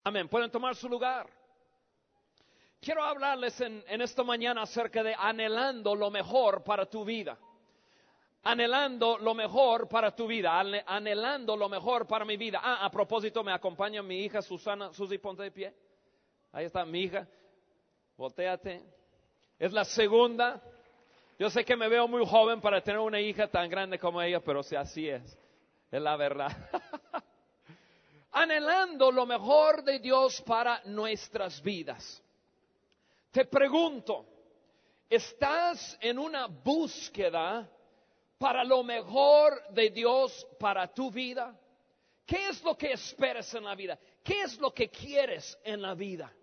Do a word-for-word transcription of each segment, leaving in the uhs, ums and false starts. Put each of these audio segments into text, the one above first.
Amén. Pueden tomar su lugar. Quiero hablarles en, en esta mañana acerca de anhelando lo mejor para tu vida. Anhelando lo mejor para tu vida. Anhelando lo mejor para mi vida. Ah, a propósito, me acompaña mi hija Susana. Susi, ponte de pie. Ahí está mi hija. Voltéate. Es la segunda. Yo sé que me veo muy joven para tener una hija tan grande como ella, pero si así es. Es la verdad. Anhelando lo mejor de Dios para nuestras vidas. Te pregunto, ¿estás en una búsqueda para lo mejor de Dios para tu vida? ¿Qué es lo que esperas en la vida? ¿Qué es lo que quieres en la vida?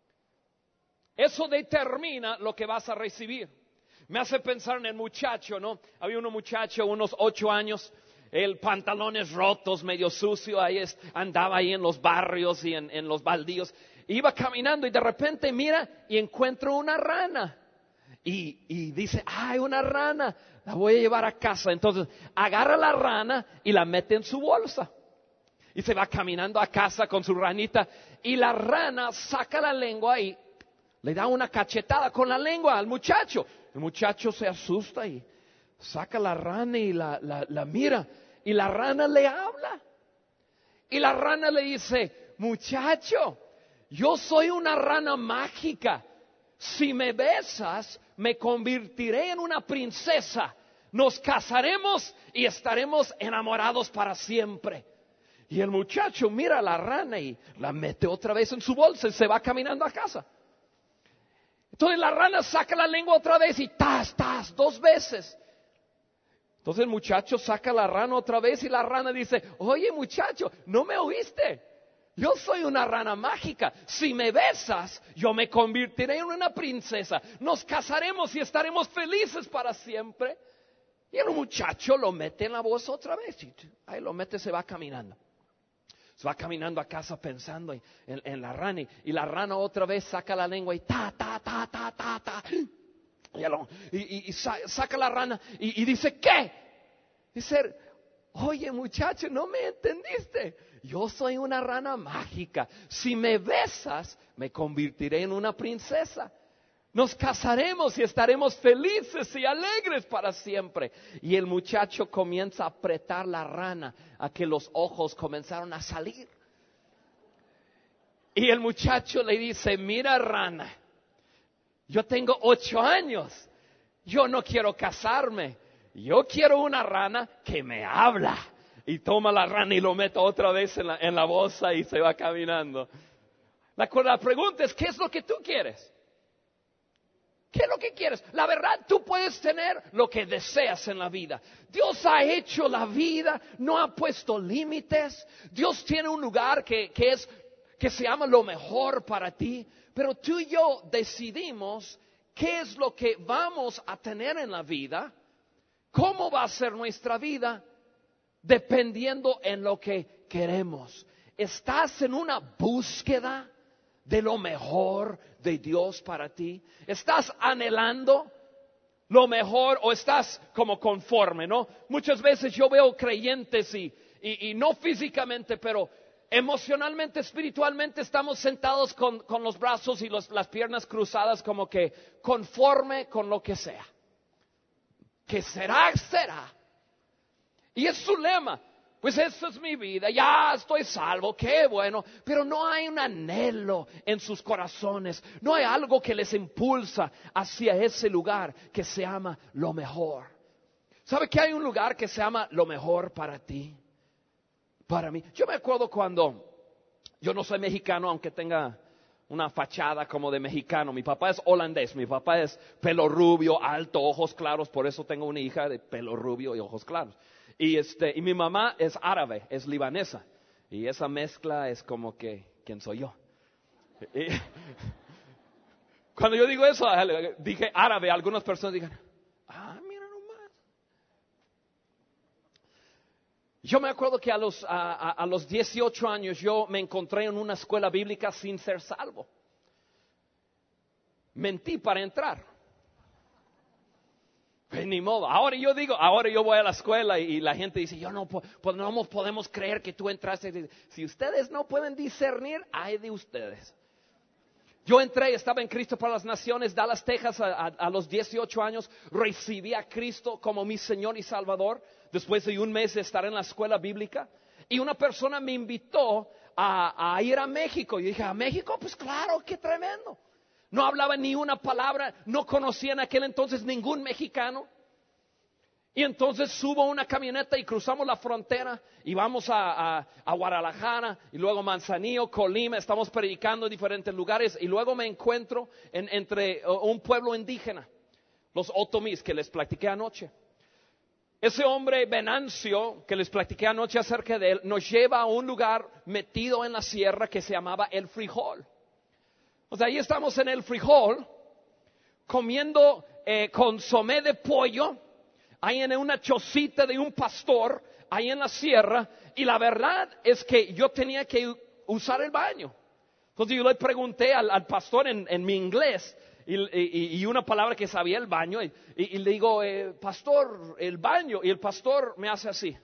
Eso determina lo que vas a recibir. Me hace pensar en el muchacho, ¿no? Había un muchacho, unos ocho años, el pantalones rotos, medio sucio, ahí es, andaba ahí en los barrios y en, en los baldíos. Iba caminando y de repente mira y encuentra una rana. Y, y dice, ¡ay, una rana! La voy a llevar a casa. Entonces agarra la rana y la mete en su bolsa. Y se va caminando a casa con su ranita. Y la rana saca la lengua y le da una cachetada con la lengua al muchacho. El muchacho se asusta y saca la rana y la, la, la mira. Y la rana le habla. Y la rana le dice, muchacho, yo soy una rana mágica. Si me besas, me convertiré en una princesa. Nos casaremos y estaremos enamorados para siempre. Y el muchacho mira a la rana y la mete otra vez en su bolsa y se va caminando a casa. Entonces la rana saca la lengua otra vez y tas, tas, dos veces. Entonces el muchacho saca la rana otra vez y la rana dice, oye muchacho, ¿no me oíste? Yo soy una rana mágica. Si me besas, yo me convertiré en una princesa. Nos casaremos y estaremos felices para siempre. Y el muchacho lo mete en la bolsa otra vez. Y ahí lo mete, se va caminando. Se va caminando a casa pensando en, en, en la rana. Y la rana otra vez saca la lengua y ta, ta, ta, ta, ta, ta. Y, y, y saca la rana y, y dice, ¿qué? Dice, oye muchacho, ¿no me entendiste? Yo soy una rana mágica. Si me besas, me convertiré en una princesa. Nos casaremos y estaremos felices y alegres para siempre. Y el muchacho comienza a apretar la rana a que los ojos comenzaron a salir. Y el muchacho le dice, mira rana, yo tengo ocho años. Yo no quiero casarme. Yo quiero una rana que me habla. Y toma la rana y lo mete otra vez en la, en la bolsa y se va caminando. La, la pregunta es, ¿qué es lo que tú quieres? ¿Qué es lo que quieres? La verdad, tú puedes tener lo que deseas en la vida. Dios ha hecho la vida, no ha puesto límites. Dios tiene un lugar que, que, es, que se llama lo mejor para ti. Pero tú y yo decidimos qué es lo que vamos a tener en la vida, cómo va a ser nuestra vida, dependiendo en lo que queremos. ¿Estás en una búsqueda de lo mejor de Dios para ti? ¿Estás anhelando lo mejor o estás como conforme, no? Muchas veces yo veo creyentes y, y, y no físicamente, pero emocionalmente, espiritualmente estamos sentados con, con los brazos y los, las piernas cruzadas como que conforme con lo que sea. Que será, será. Y es su lema. Pues esa es mi vida, ya estoy salvo, qué bueno. Pero no hay un anhelo en sus corazones. No hay algo que les impulsa hacia ese lugar que se llama lo mejor. ¿Sabe que hay un lugar que se llama lo mejor para ti? Para mí. Yo me acuerdo cuando, yo no soy mexicano, aunque tenga una fachada como de mexicano. Mi papá es holandés, mi papá es pelo rubio, alto, ojos claros. Por eso tengo una hija de pelo rubio y ojos claros. Y este y mi mamá es árabe, es libanesa. Y esa mezcla es como que, ¿quién soy yo? Y, cuando yo digo eso, dije árabe, algunas personas digan, ah, mira nomás. Yo me acuerdo que a los, a, a, a los dieciocho años yo me encontré en una escuela bíblica sin ser salvo. Mentí para entrar. Pues ni modo. Ahora yo digo, ahora yo voy a la escuela y, y la gente dice, yo no, pues no podemos creer que tú entraste. Si ustedes no pueden discernir, ay de ustedes. Yo entré, estaba en Cristo para las Naciones, Dallas, Texas, a, a, a los dieciocho años, recibí a Cristo como mi Señor y Salvador, después de un mes de estar en la escuela bíblica, y una persona me invitó a, a ir a México, y dije, ¿a México? Pues claro, qué tremendo. No hablaba ni una palabra, no conocía en aquel entonces ningún mexicano. Y entonces subo a una camioneta y cruzamos la frontera y vamos a, a, a Guadalajara y luego Manzanillo, Colima, estamos predicando en diferentes lugares y luego me encuentro en, entre uh, un pueblo indígena, los otomís que les platiqué anoche. Ese hombre Venancio que les platiqué anoche acerca de él nos lleva a un lugar metido en la sierra que se llamaba El Frijol. O sea, ahí estamos en El Frijol comiendo eh, consomé de pollo. Ahí en una chocita de un pastor, ahí en la sierra, y la verdad es que yo tenía que usar el baño. Entonces yo le pregunté al, al pastor en, en mi inglés, y, y, y una palabra que sabía, el baño, y, y, y le digo, eh, pastor, el baño, y el pastor me hace así.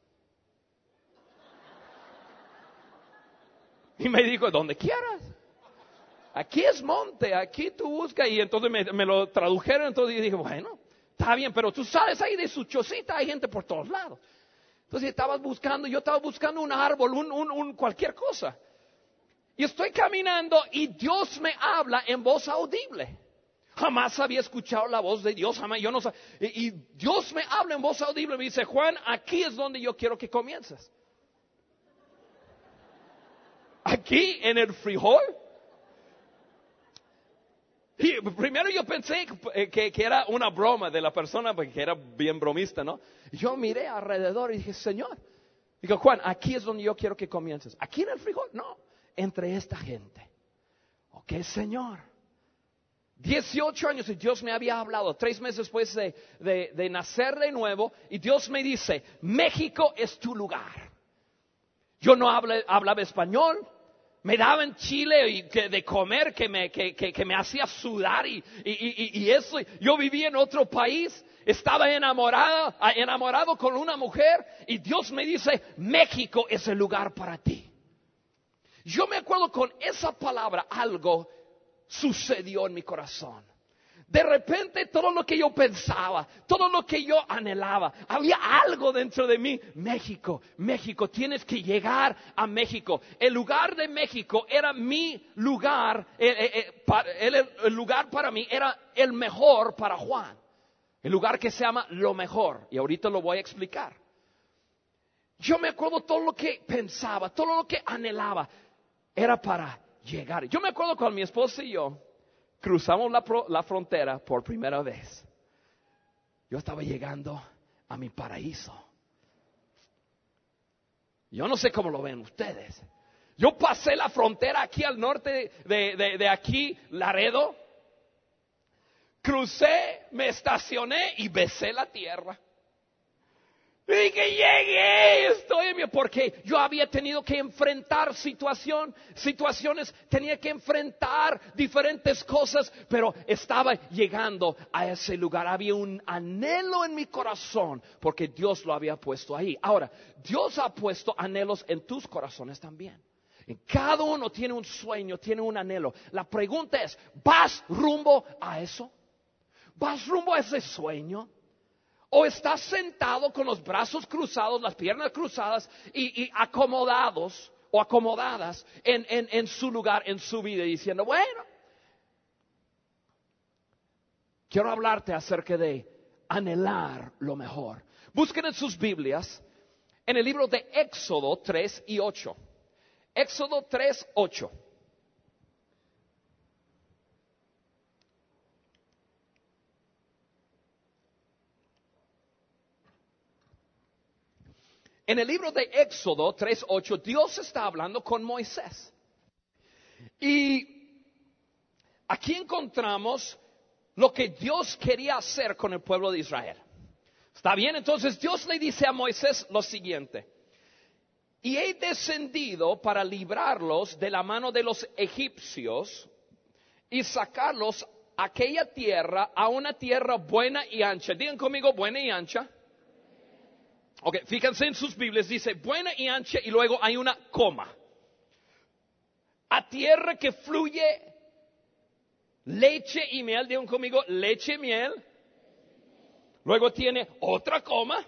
Y me dijo, donde quieras. Aquí es monte, aquí tú buscas, y entonces me, me lo tradujeron, entonces yo dije, bueno. Está bien, pero tú sabes, ahí de su chocita hay gente por todos lados. Entonces estabas buscando, yo estaba buscando un árbol, un, un, un cualquier cosa. Y estoy caminando y Dios me habla en voz audible. Jamás había escuchado la voz de Dios, jamás, yo no sabía. Y, y Dios me habla en voz audible y me dice, Juan, aquí es donde yo quiero que comiences. Aquí en El Frijol. Y primero yo pensé que, que, que era una broma de la persona, porque era bien bromista, ¿no? Yo miré alrededor y dije, Señor, digo, Juan, aquí es donde yo quiero que comiences. ¿Aquí en El Frijol? No, entre esta gente. Ok, Señor. dieciocho años y Dios me había hablado, tres meses después de, de, de nacer de nuevo, y Dios me dice, México es tu lugar. Yo no hablé, hablaba español. Me daban chile y que, de comer que me, que, que, que me hacía sudar y, y, y, y eso. Yo vivía en otro país, estaba enamorado, enamorado con una mujer y Dios me dice, México es el lugar para ti. Yo me acuerdo con esa palabra algo sucedió en mi corazón. De repente todo lo que yo pensaba, todo lo que yo anhelaba, había algo dentro de mí. México, México, tienes que llegar a México. El lugar de México era mi lugar, eh, eh, eh, para, el, el lugar para mí era el mejor para Juan. El lugar que se llama Lo Mejor, y ahorita lo voy a explicar. Yo me acuerdo todo lo que pensaba, todo lo que anhelaba, era para llegar. Yo me acuerdo con mi esposa y yo, cruzamos la, la frontera por primera vez. Yo estaba llegando a mi paraíso. Yo no sé cómo lo ven ustedes. Yo pasé la frontera aquí al norte de, de, de aquí, Laredo. Crucé, me estacioné y besé la tierra. Y dije, llegué, estoy en mi... Porque yo había tenido que enfrentar situación, situaciones, tenía que enfrentar diferentes cosas, pero estaba llegando a ese lugar. Había un anhelo en mi corazón, porque Dios lo había puesto ahí. Ahora, Dios ha puesto anhelos en tus corazones también. Cada uno tiene un sueño, tiene un anhelo. La pregunta es, ¿vas rumbo a eso? ¿Vas rumbo a ese sueño? ¿O estás sentado con los brazos cruzados, las piernas cruzadas y, y acomodados o acomodadas en, en, en su lugar, en su vida, diciendo, bueno, quiero hablarte acerca de anhelar lo mejor? Busquen en sus Biblias, en el libro de Éxodo tres y ocho. Éxodo tres, ocho. En el libro de Éxodo tres ocho, Dios está hablando con Moisés. Y aquí encontramos lo que Dios quería hacer con el pueblo de Israel. ¿Está bien? Entonces Dios le dice a Moisés lo siguiente. Y he descendido para librarlos de la mano de los egipcios y sacarlos aquella tierra a una tierra buena y ancha. Digan conmigo, buena y ancha. Ok, fíjense en sus Biblias, dice buena y ancha y luego hay una coma. A tierra que fluye leche y miel, digan conmigo, leche y miel. Luego tiene otra coma.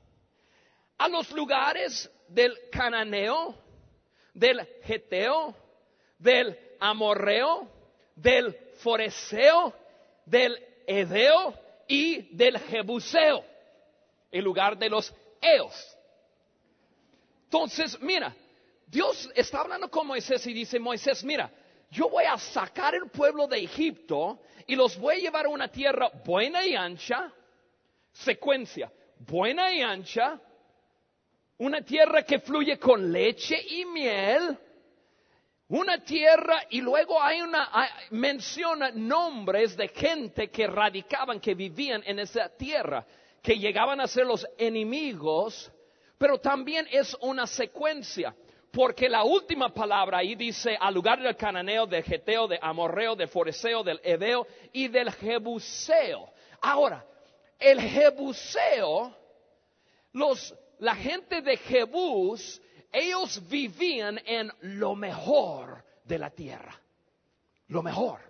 A los lugares del cananeo, del geteo, del amorreo, del foreseo, del heveo y del jebuseo, el lugar de los eos. Entonces, mira, Dios está hablando con Moisés y dice, Moisés, mira, yo voy a sacar el pueblo de Egipto y los voy a llevar a una tierra buena y ancha, secuencia, buena y ancha, una tierra que fluye con leche y miel, una tierra, y luego hay una, hay, menciona nombres de gente que radicaban, que vivían en esa tierra, que llegaban a ser los enemigos, pero también es una secuencia, porque la última palabra ahí dice al lugar del cananeo, del geteo, del amorreo, del foreseo, del heveo y del jebuseo. Ahora, el jebuseo, los, la gente de Jebús, ellos vivían en lo mejor de la tierra, lo mejor.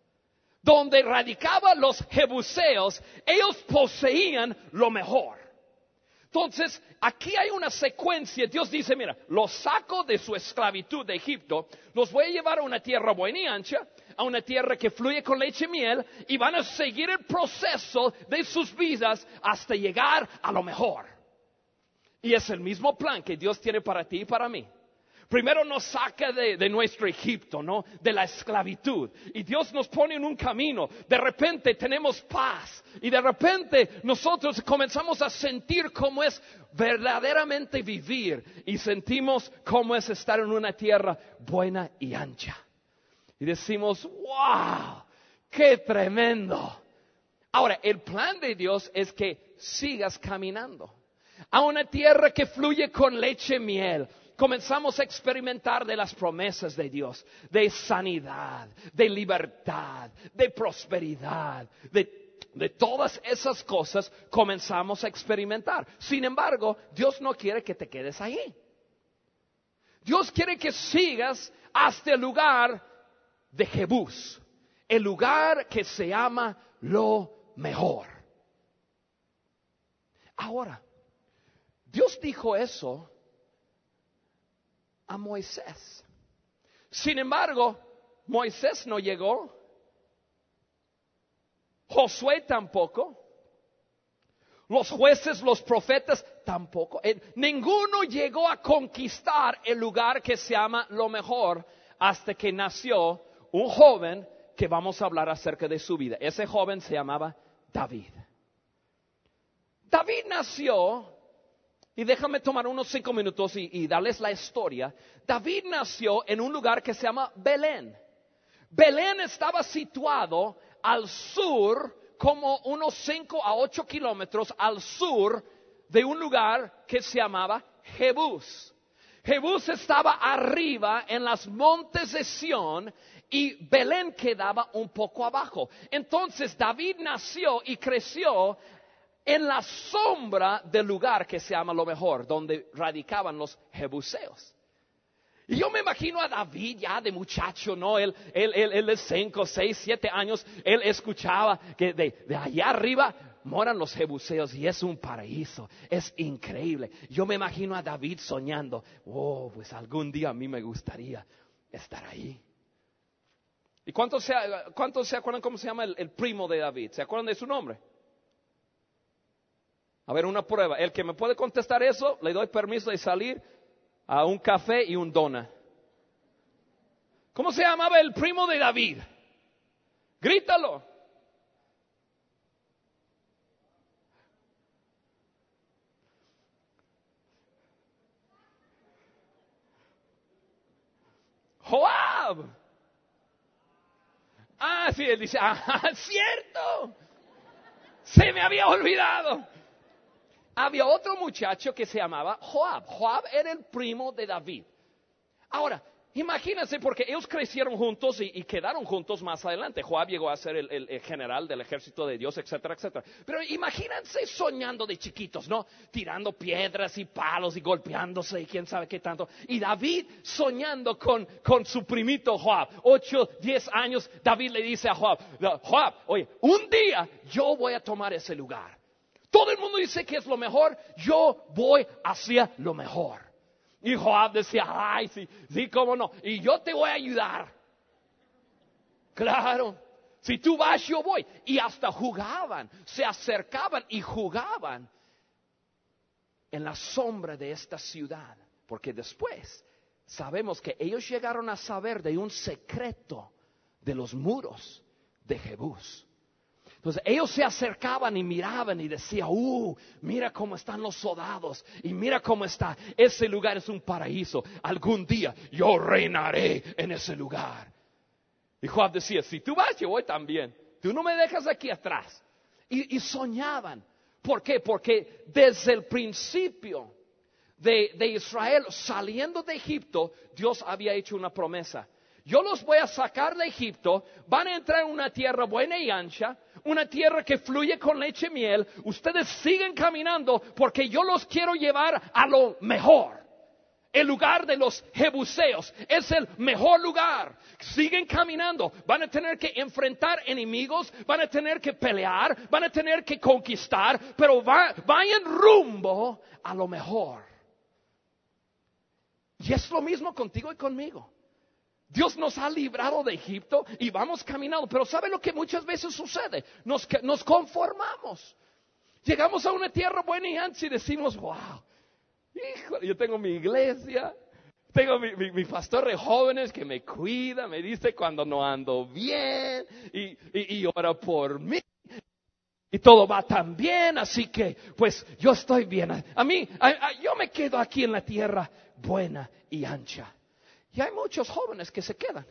Donde radicaban los jebuseos, ellos poseían lo mejor. Entonces, aquí hay una secuencia. Dios dice, mira, los saco de su esclavitud de Egipto, los voy a llevar a una tierra buena y ancha, a una tierra que fluye con leche y miel, y van a seguir el proceso de sus vidas hasta llegar a lo mejor. Y es el mismo plan que Dios tiene para ti y para mí. Primero nos saca de, de nuestro Egipto, ¿no? De la esclavitud. Y Dios nos pone en un camino. De repente tenemos paz. Y de repente nosotros comenzamos a sentir cómo es verdaderamente vivir. Y sentimos cómo es estar en una tierra buena y ancha. Y decimos, wow, qué tremendo. Ahora, el plan de Dios es que sigas caminando a una tierra que fluye con leche y miel. Comenzamos a experimentar de las promesas de Dios, de sanidad, de libertad, de prosperidad, de, de todas esas cosas comenzamos a experimentar. Sin embargo, Dios no quiere que te quedes ahí. Dios quiere que sigas hasta el lugar de Jebús, el lugar que se llama lo mejor. Ahora, Dios dijo eso a Moisés. Sin embargo, Moisés no llegó, Josué tampoco, los jueces, los profetas tampoco. Eh, ninguno llegó a conquistar el lugar que se llama lo mejor hasta que nació un joven que vamos a hablar acerca de su vida. Ese joven se llamaba David. David nació. Y déjame tomar unos cinco minutos y, y darles la historia. David nació en un lugar que se llama Belén. Belén estaba situado al sur, como unos cinco a ocho kilómetros al sur de un lugar que se llamaba Jebús. Jebús estaba arriba en los montes de Sión y Belén quedaba un poco abajo. Entonces David nació y creció en la sombra del lugar que se llama lo mejor, donde radicaban los jebuseos. Y yo me imagino a David ya de muchacho, ¿no? Él, él, él, él de cinco, seis, siete años, él escuchaba que de, de allá arriba moran los jebuseos y es un paraíso, es increíble. Yo me imagino a David soñando, oh, pues algún día a mí me gustaría estar ahí. ¿Y cuántos se, cuántos se acuerdan cómo se llama el, el primo de David? ¿Se acuerdan de su nombre? A ver, una prueba. El que me puede contestar eso, le doy permiso de salir a un café y un dona. ¿Cómo se llamaba el primo de David? Grítalo. Joab. Ah, sí, él dice, ah, cierto. Se me había olvidado. Había otro muchacho que se llamaba Joab. Joab era el primo de David. Ahora, Imagínense, porque ellos crecieron juntos y, y quedaron juntos más adelante. Joab llegó a ser el, el, el general del ejército de Dios, etcétera, etcétera. Pero imagínense soñando de chiquitos, ¿no? Tirando piedras y palos y golpeándose y quién sabe qué tanto. Y David soñando con, con su primito Joab. Ocho, diez años, David le dice a Joab, Joab, oye, un día yo voy a tomar ese lugar. Todo el mundo dice que es lo mejor, yo voy hacia lo mejor. Y Joab decía, ay, sí, sí, cómo no. Y yo te voy a ayudar. Claro, si tú vas, yo voy. Y hasta jugaban, se acercaban y jugaban en la sombra de esta ciudad. Porque después sabemos que ellos llegaron a saber de un secreto de los muros de Jebús. Entonces ellos se acercaban y miraban y decían, uh, mira cómo están los soldados y mira cómo está, ese lugar es un paraíso, algún día yo reinaré en ese lugar. Y Joab decía, si tú vas yo voy también, tú no me dejas aquí atrás. Y, y soñaban, ¿por qué? Porque desde el principio de, de Israel saliendo de Egipto, Dios había hecho una promesa. Yo los voy a sacar de Egipto, van a entrar en una tierra buena y ancha, una tierra que fluye con leche y miel. Ustedes siguen caminando porque yo los quiero llevar a lo mejor. El lugar de los jebuseos es el mejor lugar. Siguen caminando, van a tener que enfrentar enemigos, van a tener que pelear, van a tener que conquistar, pero va, vayan rumbo a lo mejor. Y es lo mismo contigo y conmigo. Dios nos ha librado de Egipto y vamos caminando. Pero ¿sabe lo que muchas veces sucede? Nos, nos conformamos. Llegamos a una tierra buena y ancha y decimos, wow, hijo, yo tengo mi iglesia, tengo mi, mi, mi pastor de jóvenes que me cuida, me dice cuando no ando bien y, y, y ora por mí. Y todo va tan bien, así que pues yo estoy bien. A mí, a, a, yo me quedo aquí en la tierra buena y ancha. Y hay muchos jóvenes que se quedan.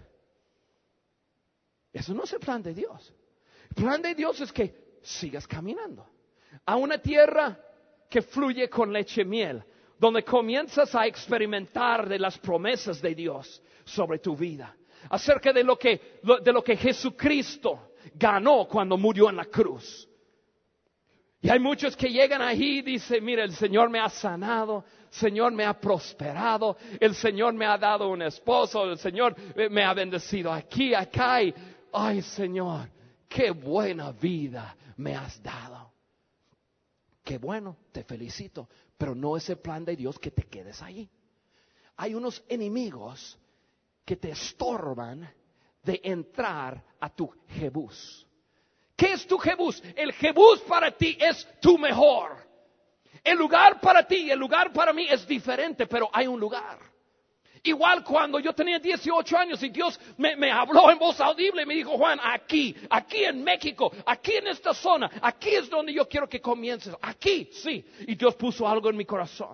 Eso no es el plan de Dios. El plan de Dios es que sigas caminando a una tierra que fluye con leche y miel, donde comienzas a experimentar de las promesas de Dios sobre tu vida, acerca de lo que, de lo que Jesucristo ganó cuando murió en la cruz. Y hay muchos que llegan ahí y dicen, mira, el Señor me ha sanado, Señor me ha prosperado, el Señor me ha dado un esposo, el Señor me ha bendecido aquí, acá. Y, ay, Señor, qué buena vida me has dado. Qué bueno, te felicito, pero no es el plan de Dios que te quedes ahí. Hay unos enemigos que te estorban de entrar a tu Jebús. ¿Qué es tu Jebús? El Jebús para ti es tu mejor. El lugar para ti y el lugar para mí es diferente, pero hay un lugar. Igual cuando yo tenía dieciocho años y Dios me, me habló en voz audible y me dijo, Juan, aquí, aquí en México, aquí en esta zona, aquí es donde yo quiero que comiences. Aquí, sí. Y Dios puso algo en mi corazón.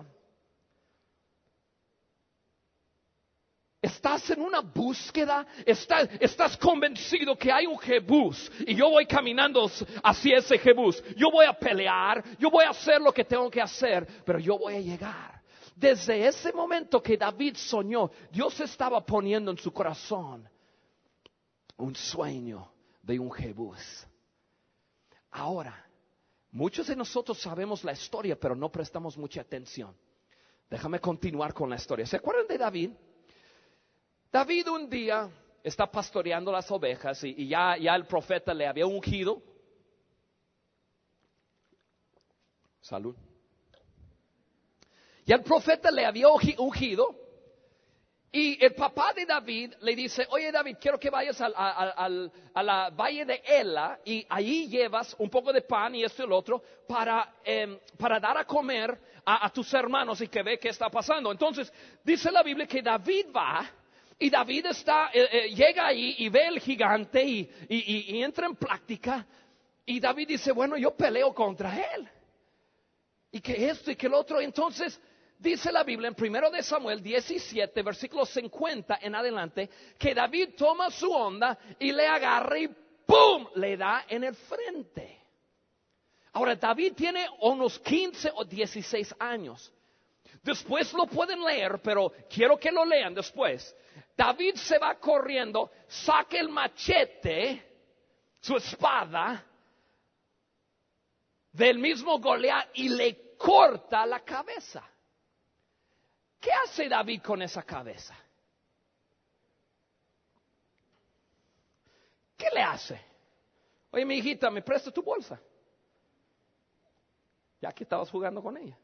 Estás en una búsqueda, estás, estás convencido que hay un Jebús y yo voy caminando hacia ese Jebús. Yo voy a pelear, yo voy a hacer lo que tengo que hacer, pero yo voy a llegar. Desde ese momento que David soñó, Dios estaba poniendo en su corazón un sueño de un Jebús. Ahora, muchos de nosotros sabemos la historia, pero no prestamos mucha atención. Déjame continuar con la historia. ¿Se acuerdan de David? David un día está pastoreando las ovejas y, y ya, ya el profeta le había ungido. Salud. Y el profeta le había ungido. Y el papá de David le dice, oye David, quiero que vayas al, al, al, a la valle de Ela y allí llevas un poco de pan y esto y el otro para, eh, para dar a comer a, a tus hermanos y que ve qué está pasando. Entonces dice la Biblia que David va. Y David está, eh, eh, llega ahí y ve el gigante y, y, y, y entra en práctica. Y David dice, bueno, yo peleo contra él. Y que esto y que el otro. Entonces dice la Biblia en primero de Samuel diecisiete, versículo cincuenta en adelante, que David toma su onda y le agarra y ¡pum! Le da en el frente. Ahora David tiene unos quince o dieciséis años. Después lo pueden leer, pero quiero que lo lean después. David se va corriendo, saca el machete, su espada, del mismo Goliat y le corta la cabeza. ¿Qué hace David con esa cabeza? ¿Qué le hace? Oye, mi hijita, ¿me presta tu bolsa? Ya que estabas jugando con ella.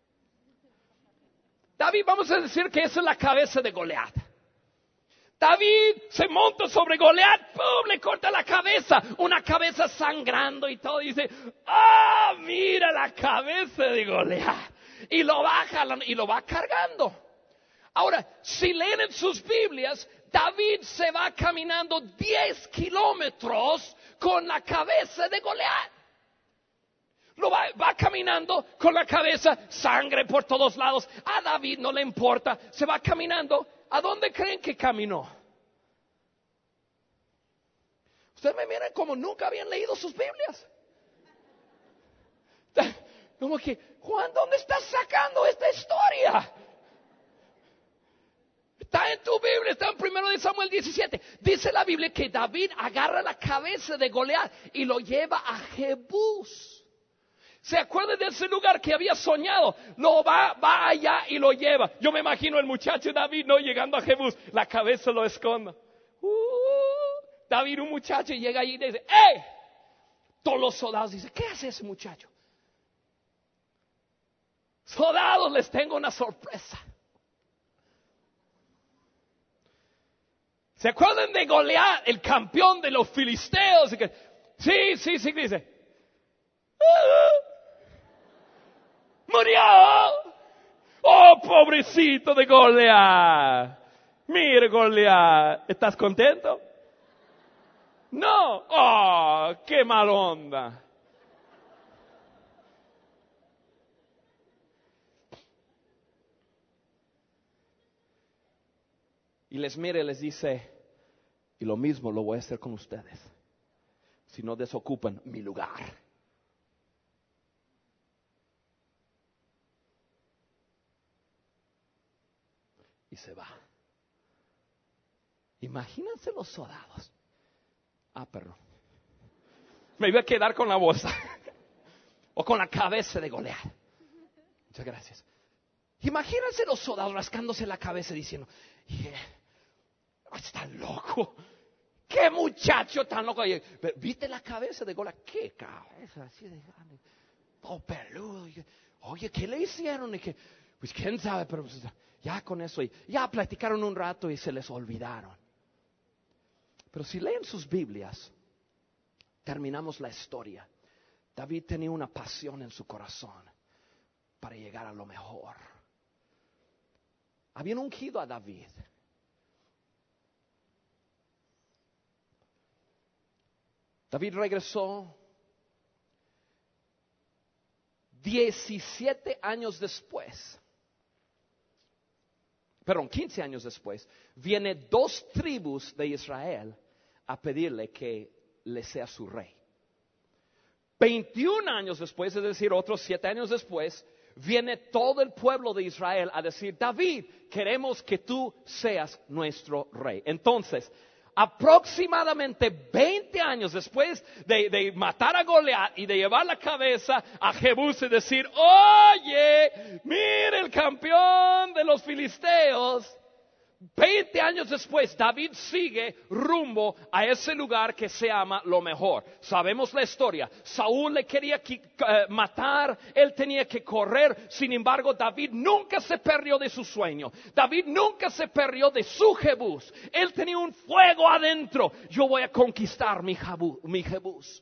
David, vamos a decir que esa es la cabeza de Goliat. David se monta sobre Goliat, ¡pum!, le corta la cabeza, una cabeza sangrando y todo, y dice, ¡ah, mira la cabeza de Goliat! Y lo baja y lo va cargando. Ahora, si leen en sus Biblias, David se va caminando diez kilómetros con la cabeza de Goliat. Lo va, va caminando con la cabeza, sangre por todos lados. A David no le importa, se va caminando. ¿A dónde creen que caminó? Ustedes me miran como nunca habían leído sus Biblias. Como que, Juan, ¿dónde estás sacando esta historia? Está en tu Biblia, está en primero de Samuel diecisiete. Dice la Biblia que David agarra la cabeza de Goliat y lo lleva a Jebús. ¿Se acuerdan de ese lugar que había soñado? Lo va, va allá y lo lleva. Yo me imagino el muchacho David, no, llegando a Jebús, la cabeza lo esconde. Uh, David, un muchacho, llega allí y dice, ¡eh! Todos los soldados dicen, ¿qué hace ese muchacho? Soldados, les tengo una sorpresa. ¿Se acuerdan de Goliat, el campeón de los filisteos? Sí, sí, sí, dice. ¡Ah! ¡Murió! ¡Oh, pobrecito de Goliat! Mire, Goliat, ¿estás contento? No. ¡Oh, qué mal onda! Y les mira y les dice, y lo mismo lo voy a hacer con ustedes, si no desocupan mi lugar. Y se va. Imagínense los soldados. Ah, perdón. Me iba a quedar con la bolsa. O con la cabeza de Goliat. Muchas gracias. Imagínense los soldados rascándose la cabeza diciendo, yeah, está loco. Qué muchacho tan loco. ¿Viste la cabeza de Goliat? Qué cabeza así de grande. Todo peludo. Oye, ¿qué le hicieron? Y que, pues quién sabe, pero pues, ya con eso, ya platicaron un rato y se les olvidaron. Pero si leen sus Biblias, terminamos la historia. David tenía una pasión en su corazón para llegar a lo mejor. Habían ungido a David. David regresó diecisiete años después. Perdón, quince años después, viene dos tribus de Israel a pedirle que le sea su rey. veintiún años después, es decir, otros siete años después, viene todo el pueblo de Israel a decir, David, queremos que tú seas nuestro rey. Entonces, aproximadamente veinte años después de, de matar a Goliat y de llevar la cabeza a Jebús y decir, oye, mire el campeón de los filisteos. Veinte años después, David sigue rumbo a ese lugar que se llama Lo Mejor. Sabemos la historia. Saúl le quería uh, matar, él tenía que correr. Sin embargo, David nunca se perdió de su sueño. David nunca se perdió de su Jebús. Él tenía un fuego adentro. Yo voy a conquistar mi Jebús. Mi Jebús.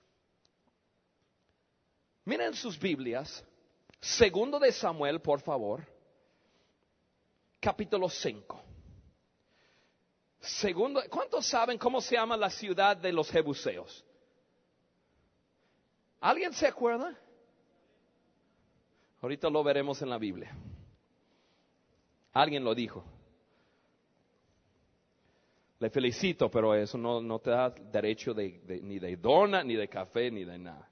Miren sus Biblias. Segundo de Samuel, por favor. Capítulo cinco. Segundo, ¿cuántos saben cómo se llama la ciudad de los jebuseos? ¿Alguien se acuerda? Ahorita lo veremos en la Biblia. Alguien lo dijo. Le felicito, pero eso no, no te da derecho de, de, ni de dona, ni de café, ni de nada.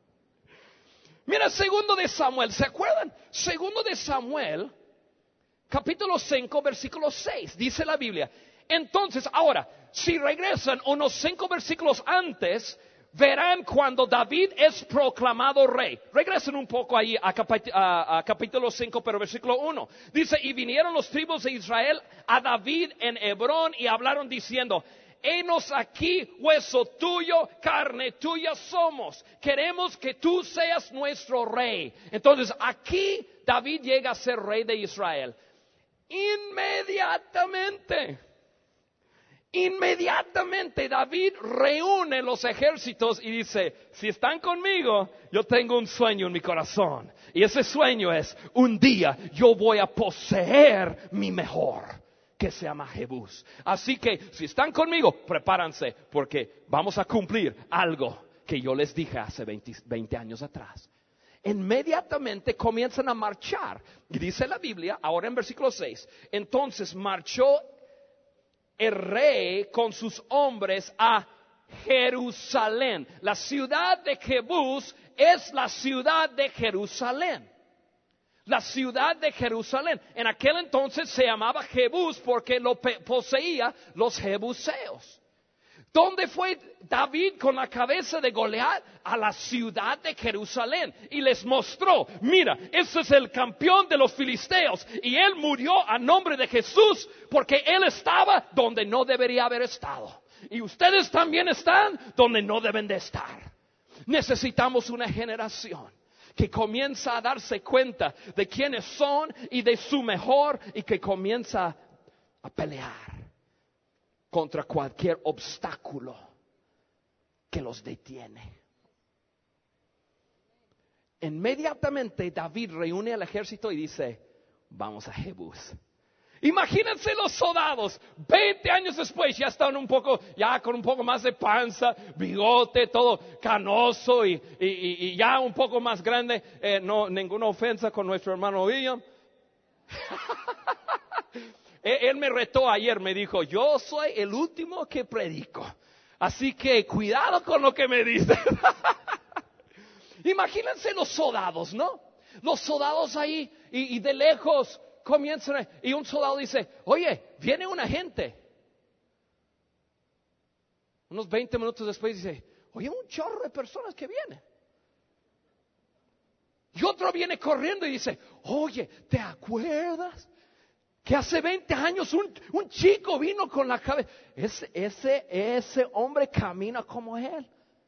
Mira, segundo de Samuel, ¿se acuerdan? Segundo de Samuel, capítulo cinco, versículo seis, dice la Biblia. Entonces, ahora, si regresan unos cinco versículos antes, verán cuando David es proclamado rey. Regresen un poco ahí a, capit- a, a capítulo cinco, pero versículo uno. Dice, y vinieron los tribus de Israel a David en Hebrón y hablaron diciendo, henos aquí, hueso tuyo, carne tuya somos. Queremos que tú seas nuestro rey. Entonces, aquí David llega a ser rey de Israel. Inmediatamente, inmediatamente David reúne los ejércitos y dice, si están conmigo, yo tengo un sueño en mi corazón. Y ese sueño es, un día yo voy a poseer mi mejor, que se llama Jebús. Así que si están conmigo, prepárense, porque vamos a cumplir algo que yo les dije hace veinte, veinte años atrás. Inmediatamente comienzan a marchar. Y dice la Biblia, ahora en versículo seis, entonces marchó el rey con sus hombres a Jerusalén. La ciudad de Jebús es la ciudad de Jerusalén. La ciudad de Jerusalén. En aquel entonces se llamaba Jebús porque lo poseía los jebuseos. ¿Dónde fue David con la cabeza de Goliat? A la ciudad de Jerusalén. Y les mostró, mira, ese es el campeón de los filisteos. Y él murió a nombre de Jesús porque él estaba donde no debería haber estado. Y ustedes también están donde no deben de estar. Necesitamos una generación que comienza a darse cuenta de quiénes son y de su mejor, y que comienza a pelear contra cualquier obstáculo que los detiene. Inmediatamente David reúne al ejército y dice, vamos a Jebús. Imagínense los soldados, veinte años después, ya están un poco, ya con un poco más de panza, bigote, todo canoso y, y, y, y ya un poco más grande. Eh, no, ninguna ofensa con nuestro hermano William. él, él me retó ayer, me dijo, yo soy el último que predico. Así que cuidado con lo que me dices. Imagínense los soldados, ¿no? Los soldados ahí y, y de lejos comienzan, y un soldado dice, oye, viene una gente. Unos veinte minutos después dice, oye, un chorro de personas que vienen. Y otro viene corriendo y dice, oye, ¿te acuerdas que hace veinte años un, un chico vino con la cabeza? Ese, ese, ese hombre camina como él.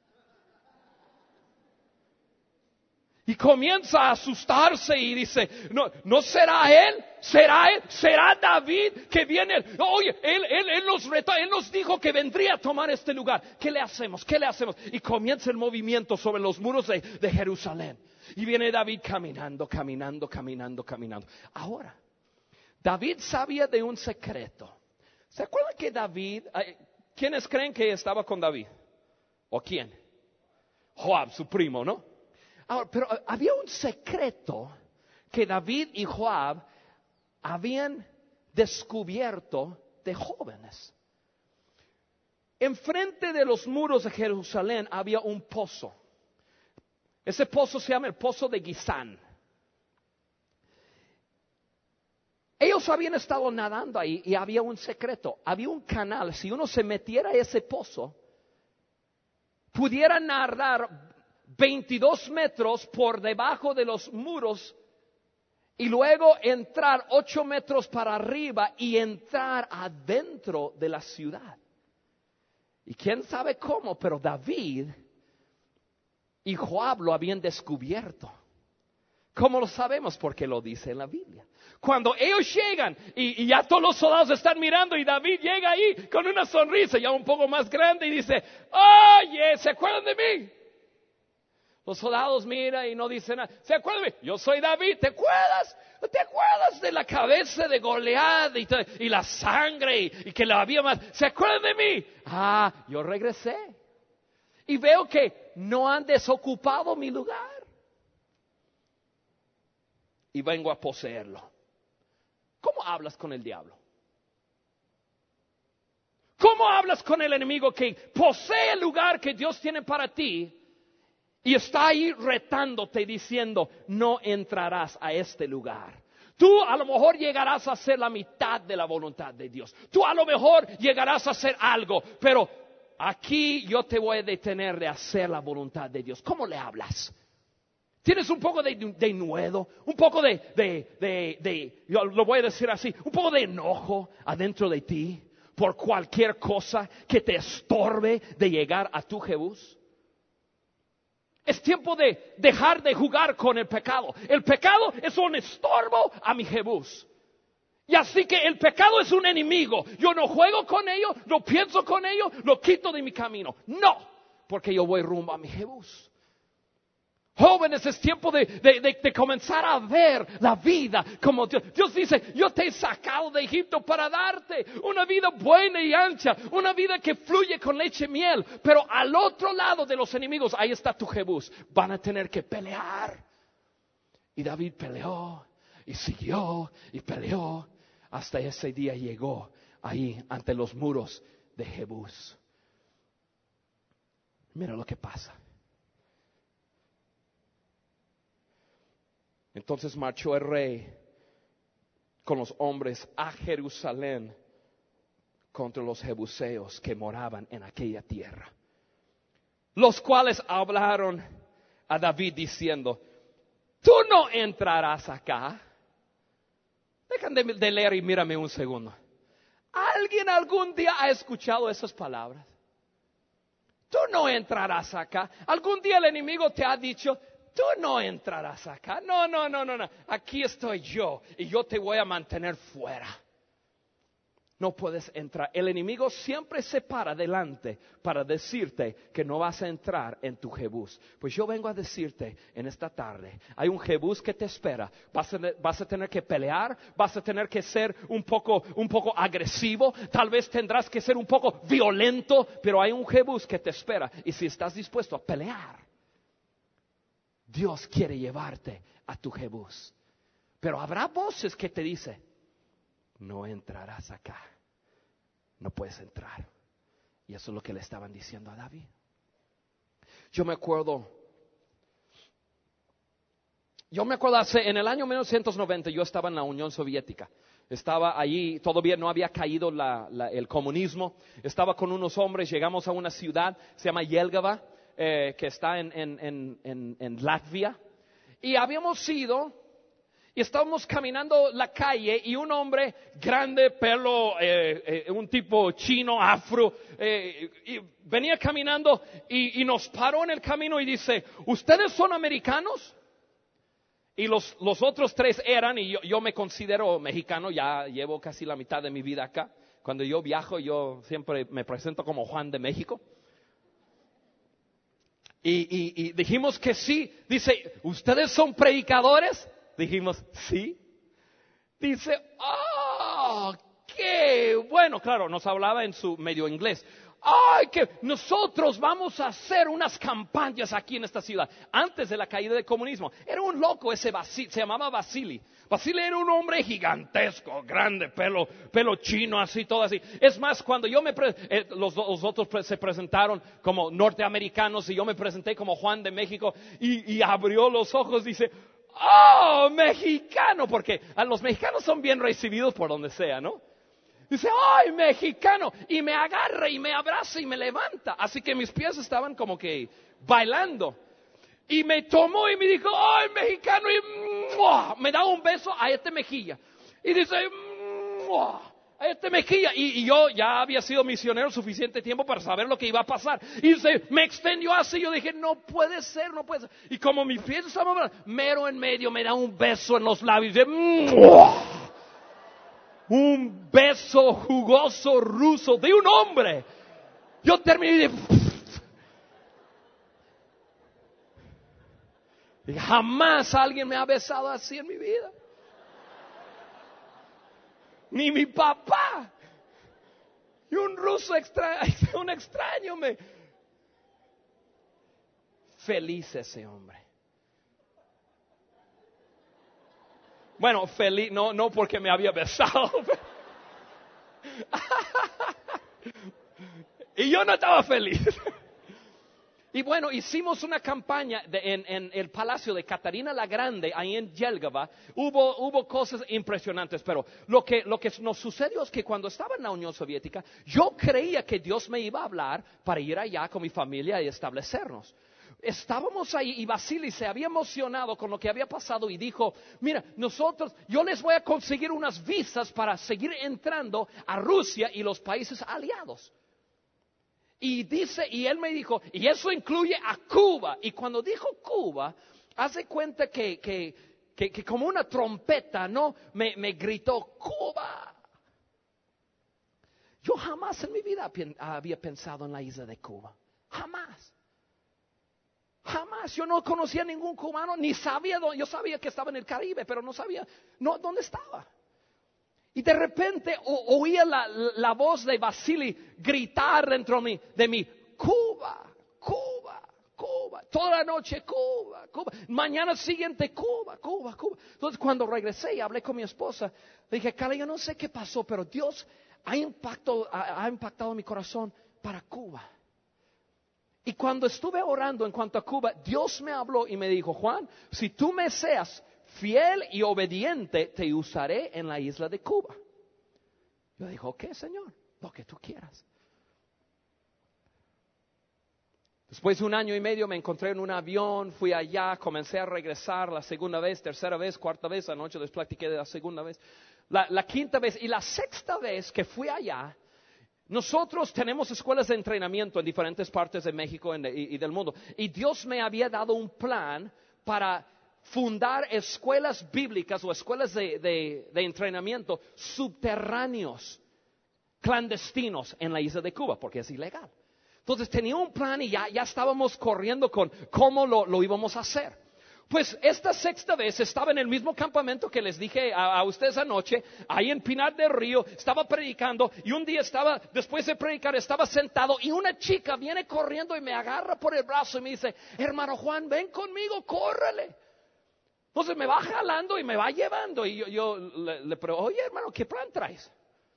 Y comienza a asustarse y dice, no, no será él, será él, será David que viene. Oye, él, él, él nos retó, él nos dijo que vendría a tomar este lugar. ¿Qué le hacemos? ¿Qué le hacemos? Y comienza el movimiento sobre los muros de, de Jerusalén. Y viene David caminando, caminando, caminando, caminando. Ahora, David sabía de un secreto. ¿Se acuerdan que David, quiénes creen que estaba con David? ¿O quién? Joab, su primo, ¿no? Ahora, pero había un secreto que David y Joab habían descubierto de jóvenes. Enfrente de los muros de Jerusalén había un pozo. Ese pozo se llama el pozo de Gizán. Ellos habían estado nadando ahí y había un secreto. Había un canal. Si uno se metiera a ese pozo, pudiera nadar veintidós metros por debajo de los muros y luego entrar ocho metros para arriba y entrar adentro de la ciudad. Y quién sabe cómo, pero David y Joab lo habían descubierto. ¿Cómo lo sabemos? Porque lo dice en la Biblia. Cuando ellos llegan y, y ya todos los soldados están mirando y David llega ahí con una sonrisa ya un poco más grande y dice, oye, ¿se acuerdan de mí? Los soldados miran y no dicen nada. ¿Se acuerdan de mí? Yo soy David. ¿Te acuerdas? ¿Te acuerdas de la cabeza de Goliat y, y la sangre y, y que la había más? ¿Se acuerdan de mí? Ah, yo regresé. Y veo que no han desocupado mi lugar. Y vengo a poseerlo. ¿Cómo hablas con el diablo? ¿Cómo hablas con el enemigo que posee el lugar que Dios tiene para ti? Y está ahí retándote diciendo, no entrarás a este lugar. Tú a lo mejor llegarás a hacer la mitad de la voluntad de Dios. Tú a lo mejor llegarás a hacer algo, pero aquí yo te voy a detener de hacer la voluntad de Dios. ¿Cómo le hablas? Tienes un poco de, de nuevo, un poco de, de, de, de, yo lo voy a decir así, un poco de enojo adentro de ti por cualquier cosa que te estorbe de llegar a tu Jebús. Es tiempo de dejar de jugar con el pecado. El pecado es un estorbo a mi Jebús. Y así que el pecado es un enemigo. Yo no juego con ello, no pienso con ello, lo quito de mi camino. No, porque yo voy rumbo a mi Jebús. Jóvenes, es tiempo de, de, de, de comenzar a ver la vida como Dios. Dios dice, yo te he sacado de Egipto para darte una vida buena y ancha, una vida que fluye con leche y miel. Pero al otro lado de los enemigos, ahí está tu Jebús. Van a tener que pelear. Y David peleó, y siguió, y peleó, hasta ese día llegó ahí ante los muros de Jebús. Mira lo que pasa. Entonces marchó el rey con los hombres a Jerusalén contra los jebuseos que moraban en aquella tierra, los cuales hablaron a David diciendo, tú no entrarás acá. Dejan de, de leer y mírame un segundo. ¿Alguien algún día ha escuchado esas palabras? Tú no entrarás acá. ¿Algún día el enemigo te ha dicho, tú no entrarás acá? No, no, no, no, no. Aquí estoy yo y yo te voy a mantener fuera. No puedes entrar. El enemigo siempre se para delante para decirte que no vas a entrar en tu Jebús. Pues yo vengo a decirte en esta tarde, hay un Jebús que te espera. Vas a, vas a tener que pelear, vas a tener que ser un poco, un poco agresivo, tal vez tendrás que ser un poco violento, pero hay un Jebús que te espera. Y si estás dispuesto a pelear, Dios quiere llevarte a tu Jebús. Pero habrá voces que te dicen, no entrarás acá, no puedes entrar. Y eso es lo que le estaban diciendo a David. Yo me acuerdo, yo me acuerdo hace, en el año mil novecientos noventa, yo estaba en la Unión Soviética. Estaba allí, todavía no había caído la, la, el comunismo. Estaba con unos hombres, llegamos a una ciudad, se llama Jelgava, eh, que está en, en, en, en, en Latvia. Y habíamos ido... Y estábamos caminando la calle y un hombre grande, pelo, eh, eh, un tipo chino, afro, eh, y venía caminando y, y nos paró en el camino y dice, ¿ustedes son americanos? Y los, los otros tres eran, y yo, yo me considero mexicano, ya llevo casi la mitad de mi vida acá. Cuando yo viajo, yo siempre me presento como Juan de México. Y, y, y dijimos que sí. Dice, ¿ustedes son predicadores? Dijimos, sí. Dice, oh, qué bueno. Claro, nos hablaba en su medio inglés. Ay, que nosotros vamos a hacer unas campañas aquí en esta ciudad. Antes de la caída del comunismo. Era un loco ese Vasili, se llamaba Vasili. Vasili era un hombre gigantesco, grande, pelo, pelo chino, así, todo así. Es más, cuando yo me, pre- eh, los, los otros pre- se presentaron como norteamericanos y yo me presenté como Juan de México y, y abrió los ojos, dice, oh, mexicano, porque a los mexicanos son bien recibidos por donde sea, ¿no? Dice, ay, mexicano, y me agarra y me abraza y me levanta. Así que mis pies estaban como que bailando. Y me tomó y me dijo, ay, mexicano, y ¡mua! Me da un beso a este mejilla. Y dice, ¡mua! A este mejilla. Y, y yo ya había sido misionero suficiente tiempo para saber lo que iba a pasar. Y dice, me extendió así. Yo dije, no puede ser, no puede ser. Y como mis pies estaban mero en medio, me da un beso en los labios. Y dice, ¡mua! Un beso jugoso ruso de un hombre. Yo terminé de... Y jamás alguien me ha besado así en mi vida. Ni mi papá. Y un ruso extraño, un extraño me... Feliz ese hombre. Bueno, feliz, no, no porque me había besado. Y yo no estaba feliz. Y bueno, hicimos una campaña de, en, en el Palacio de Catarina la Grande, ahí en Jelgava. Hubo, hubo cosas impresionantes, pero lo que, lo que nos sucedió es que cuando estaba en la Unión Soviética, yo creía que Dios me iba a hablar para ir allá con mi familia y establecernos. Estábamos ahí y Vasily se había emocionado con lo que había pasado y dijo, mira, nosotros, yo les voy a conseguir unas visas para seguir entrando a Rusia y los países aliados. Y dice, y él me dijo, y eso incluye a Cuba. Y cuando dijo Cuba, hace cuenta que, que, que, que como una trompeta, ¿no? Me, me gritó, Cuba. Yo jamás en mi vida había pensado en la isla de Cuba. Jamás. Jamás. Yo no conocía a ningún cubano, ni sabía dónde. Yo sabía que estaba en el Caribe, pero no sabía no, dónde estaba. Y de repente o, oía la, la voz de Vasily gritar dentro de mí, de mí, Cuba, Cuba, Cuba, toda la noche Cuba, Cuba, mañana siguiente Cuba, Cuba, Cuba. Entonces cuando regresé y hablé con mi esposa, le dije, Carla, yo no sé qué pasó, pero Dios ha impactado, ha, ha impactado mi corazón para Cuba. Y cuando estuve orando en cuanto a Cuba, Dios me habló y me dijo, Juan, si tú me seas fiel y obediente, te usaré en la isla de Cuba. Yo dije, ok, Señor, lo que tú quieras. Después de un año y medio me encontré en un avión, fui allá, comencé a regresar la segunda vez, tercera vez, cuarta vez, anoche les platiqué de la segunda vez, la, la quinta vez y la sexta vez que fui allá. Nosotros tenemos escuelas de entrenamiento en diferentes partes de México y, y del mundo. Y Dios me había dado un plan para fundar escuelas bíblicas o escuelas de, de, de entrenamiento subterráneos, clandestinos en la isla de Cuba, porque es ilegal. Entonces tenía un plan y ya, ya estábamos corriendo con cómo lo, lo íbamos a hacer. Pues esta sexta vez estaba en el mismo campamento que les dije a, a ustedes anoche, ahí en Pinar del Río, estaba predicando y un día estaba, después de predicar, estaba sentado y una chica viene corriendo y me agarra por el brazo y me dice, hermano Juan, ven conmigo, córrele. Entonces me va jalando y me va llevando y yo, yo le, le pregunto, oye hermano, ¿qué plan traes?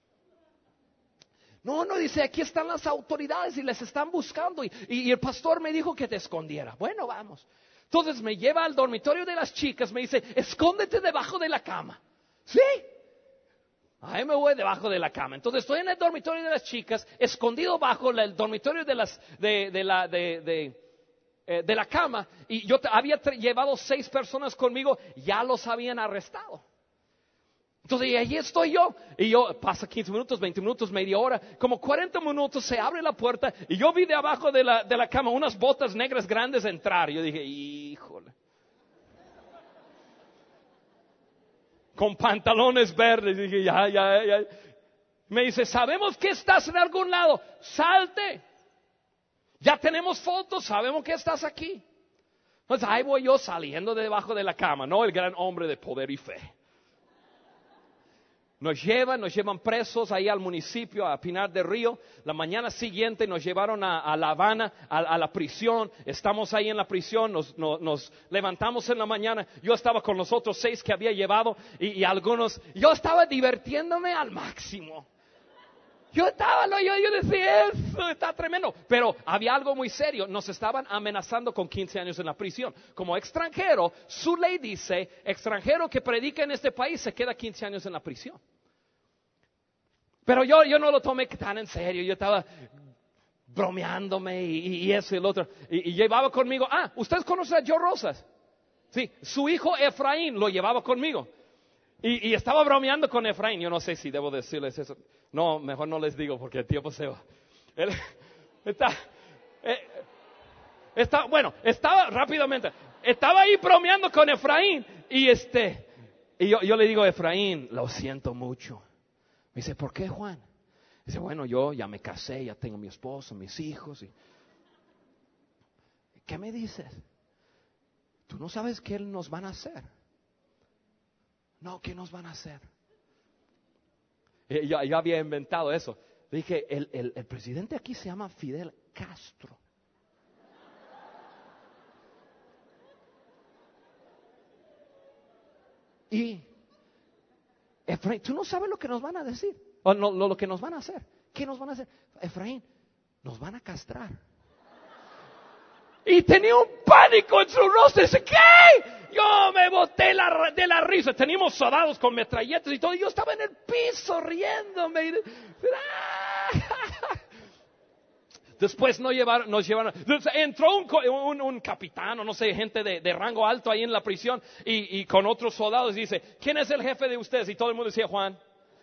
No, no, dice, aquí están las autoridades y les están buscando y, y, y el pastor me dijo que te escondiera. Bueno, vamos. Entonces me lleva al dormitorio de las chicas, me dice, escóndete debajo de la cama. ¿Sí? Ahí me voy debajo de la cama. Entonces estoy en el dormitorio de las chicas, escondido bajo el dormitorio de las de, de la de, de, eh, de la cama. Y yo había llevado seis personas conmigo, ya los habían arrestado. Entonces, y allí estoy yo, y yo, pasa quince minutos, veinte minutos, media hora, como cuarenta minutos, se abre la puerta, y yo vi de abajo de la, de la cama unas botas negras grandes entrar, y yo dije, híjole. Con pantalones verdes, y dije, ya, ya, ya. Me dice, sabemos que estás en algún lado, salte. Ya tenemos fotos, sabemos que estás aquí. Entonces, ahí voy yo saliendo de debajo de la cama, ¿no? El gran hombre de poder y fe. Nos llevan, nos llevan presos ahí al municipio, a Pinar del Río. La mañana siguiente nos llevaron a, a La Habana, a, a la prisión. Estamos ahí en la prisión, nos, nos, nos levantamos en la mañana. Yo estaba con los otros seis que había llevado y, y algunos. Yo estaba divirtiéndome al máximo. Yo estaba, yo, yo decía, eso está tremendo. Pero había algo muy serio. Nos estaban amenazando con quince años en la prisión. Como extranjero, su ley dice, extranjero que predica en este país se queda quince años en la prisión. Pero yo, yo no lo tomé tan en serio. Yo estaba bromeándome y, y eso y el otro. Y, y llevaba conmigo, ah, ¿ustedes conocen a Joe Rosas? Sí, su hijo Efraín lo llevaba conmigo. Y, y estaba bromeando con Efraín. Yo no sé si debo decirles eso. No, mejor no les digo porque el tiempo se va. Él está, eh, está, bueno, estaba rápidamente. Estaba ahí bromeando con Efraín. Y este, y yo, yo le digo a Efraín, lo siento mucho. Me dice, ¿por qué, Juan? Dice, bueno, yo ya me casé, ya tengo mi esposo, mis hijos. Y... ¿Qué me dices? Tú no sabes qué nos van a hacer. No, ¿qué nos van a hacer? Yo, yo había inventado eso. Dije, el, el, el presidente aquí se llama Fidel Castro. Y, Efraín, tú no sabes lo que nos van a decir. O no, lo, lo que nos van a hacer. ¿Qué nos van a hacer? Efraín, nos van a castrar. Y tenía un pánico en su rostro. Dice, ¿qué? Yo me boté la, de la risa. Teníamos soldados con metralletas y todo. Y yo estaba en el piso riéndome. Y, después nos llevaron, nos llevaron. Entró un, un, un capitán o no sé, gente de, de rango alto ahí en la prisión. Y, y con otros soldados dice, ¿quién es el jefe de ustedes? Y todo el mundo decía, Juan.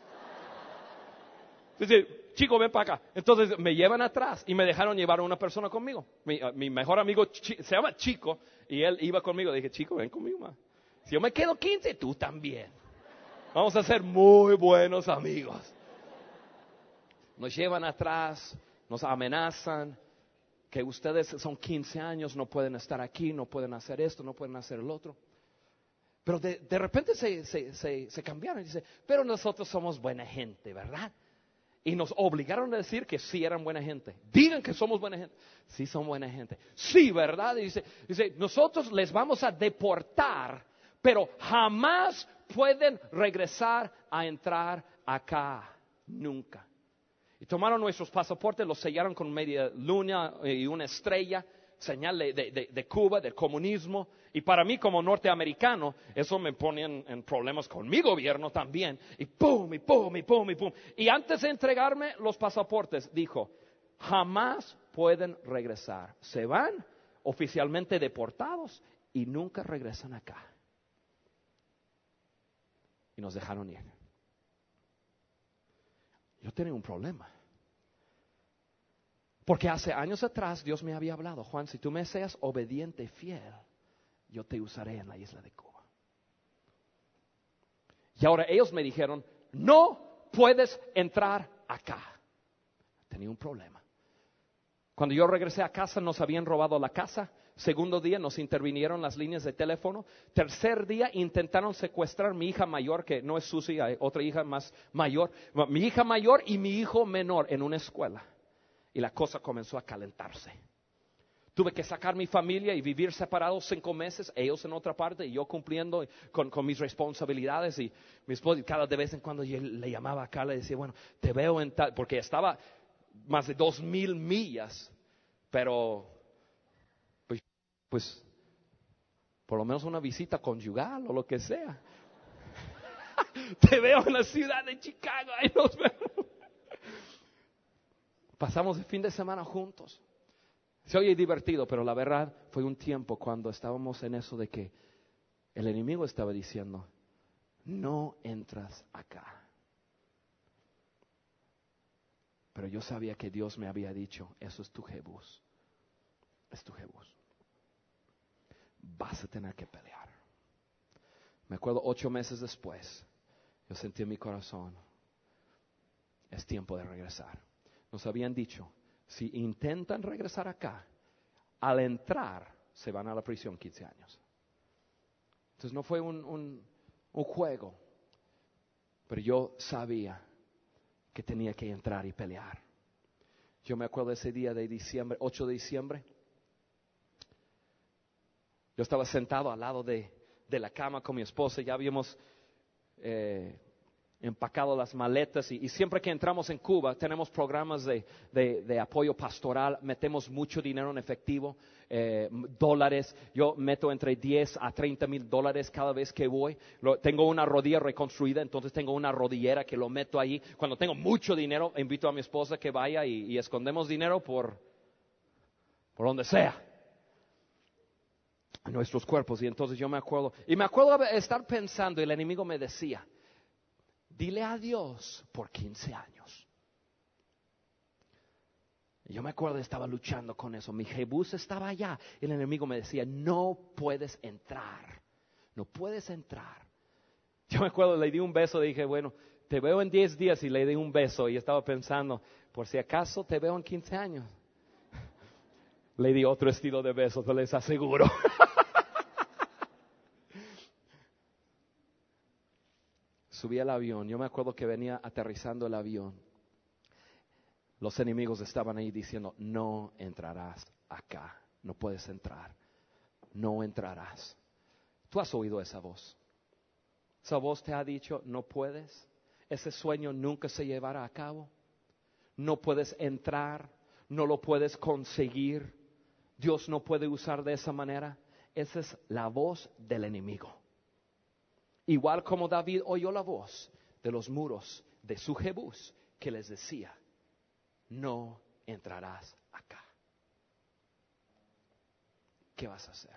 Dice, chico, ven para acá. Entonces me llevan atrás y me dejaron llevar a una persona conmigo. Mi, uh, mi mejor amigo chi, se llama Chico y él iba conmigo. Dije, Chico, ven conmigo más. Si yo me quedo quince, tú también. Vamos a ser muy buenos amigos. Nos llevan atrás, nos amenazan que ustedes son quince años, no pueden estar aquí, no pueden hacer esto, no pueden hacer el otro. Pero de, de repente se, se, se, se cambiaron y dice, pero nosotros somos buena gente, ¿verdad? Y nos obligaron a decir que sí eran buena gente. Digan que somos buena gente. Sí son buena gente. Sí, ¿verdad? Y dice, dice, nosotros les vamos a deportar, pero jamás pueden regresar a entrar acá. Nunca. Y tomaron nuestros pasaportes, los sellaron con media luna y una estrella, señal de, de, de Cuba, del comunismo. Y para mí como norteamericano, eso me pone en, en problemas con mi gobierno también. Y pum, y pum, y pum, y pum. Y antes de entregarme los pasaportes, dijo, jamás pueden regresar. Se van oficialmente deportados y nunca regresan acá. Y nos dejaron ir. Yo tenía un problema. Porque hace años atrás Dios me había hablado, Juan, si tú me seas obediente y fiel, yo te usaré en la isla de Cuba. Y ahora ellos me dijeron, no puedes entrar acá. Tenía un problema. Cuando yo regresé a casa nos habían robado la casa. Segundo día nos intervinieron las líneas de teléfono. Tercer día intentaron secuestrar mi hija mayor, que no es Susi, hay otra hija más mayor. Mi hija mayor y mi hijo menor en una escuela. Y la cosa comenzó a calentarse. Tuve que sacar mi familia y vivir separados cinco meses, ellos en otra parte y yo cumpliendo con, con mis responsabilidades. Y mi esposa, cada de vez en cuando yo le llamaba acá, le decía, bueno, te veo en tal, porque estaba más de dos mil millas, pero pues, pues por lo menos una visita conyugal o lo que sea. Te veo en la ciudad de Chicago, ahí nos vemos. Pasamos el fin de semana juntos. Se oye divertido, pero la verdad fue un tiempo cuando estábamos en eso de que el enemigo estaba diciendo, no entras acá. Pero yo sabía que Dios me había dicho, eso es tu Jebús. Es tu Jebús. Vas a tener que pelear. Me acuerdo ocho meses después, yo sentí en mi corazón, es tiempo de regresar. Nos habían dicho, si intentan regresar acá, al entrar se van a la prisión quince años. Entonces no fue un, un, un juego, pero yo sabía que tenía que entrar y pelear. Yo me acuerdo ese día de diciembre, ocho de diciembre. Yo estaba sentado al lado de, de la cama con mi esposa, ya habíamos eh, empacado las maletas y, y siempre que entramos en Cuba tenemos programas de, de, de apoyo pastoral, metemos mucho dinero en efectivo, eh, dólares. Yo meto entre diez a treinta mil dólares cada vez que voy. Lo, tengo una rodilla reconstruida, entonces tengo una rodillera que lo meto ahí. Cuando tengo mucho dinero invito a mi esposa que vaya y, y escondemos dinero por, por donde sea en nuestros cuerpos. Y entonces yo me acuerdo y me acuerdo de estar pensando y el enemigo me decía, dile a Dios por quince años. Yo me acuerdo, estaba luchando con eso. Mi Jebús estaba allá. El enemigo me decía, no puedes entrar. No puedes entrar. Yo me acuerdo, le di un beso. Dije, bueno, te veo en diez días y le di un beso. Y estaba pensando, por si acaso te veo en quince años. Le di otro estilo de beso, te les aseguro. Subí al avión. Yo me acuerdo que venía aterrizando el avión. Los enemigos estaban ahí diciendo, no entrarás acá, no puedes entrar, no entrarás. Tú has oído esa voz. Esa voz te ha dicho, no puedes, ese sueño nunca se llevará a cabo, no puedes entrar, no lo puedes conseguir, Dios no puede usar de esa manera. Esa es la voz del enemigo. Igual como David oyó la voz de los muros de su Jebús que les decía, no entrarás acá. ¿Qué vas a hacer?